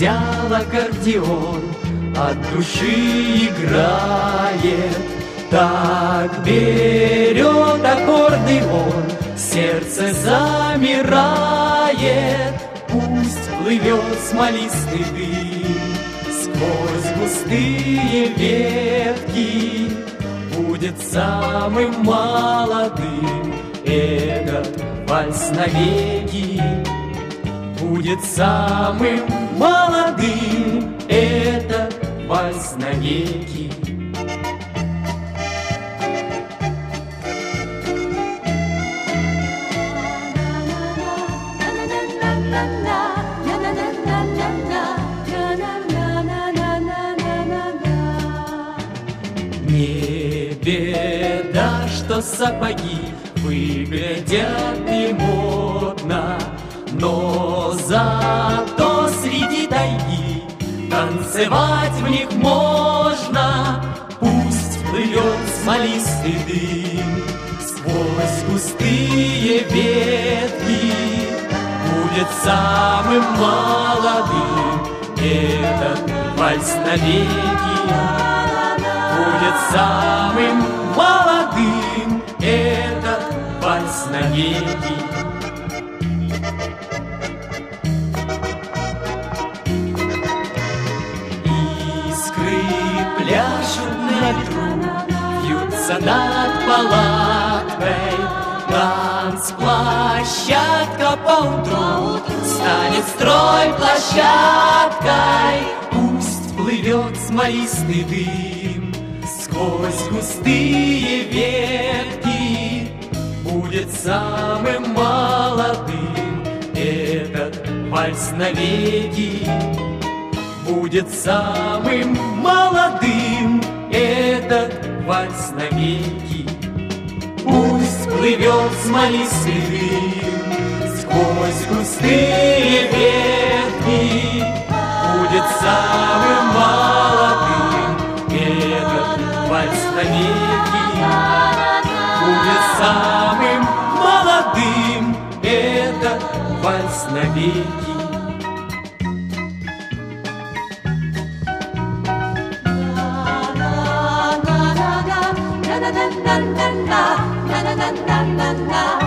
взял аккордеон, от души играет. Так берет аккорды он, сердце замирает. Пусть плывет смолистый дым сквозь густые ветки, будет самым молодым этот вальс навеки. Будет самым молодым этот вальс навеки. Не беда, что сапоги выглядят немодно, но зато среди тайги танцевать в них можно. Пусть плывет смолистый дым сквозь густые ветки, будет самым молодым этот вальс навеки. Будет самым молодым этот вальс навеки. Искры пляшут на ветру, вьются над палаткой. Танцплощадка поутру станет стройплощадкой. Пусть плывет смолистый дым сквозь густые ветки, будет самым молодым этот вальс навеки. Будет самым молодым этот вальс навеки. Пусть плывет смолистый дым сквозь густые ветки, будет самым молодым этот вальс навеки. Будет самым молодым этот вальс навеки. Na na na na na na na na na na na na.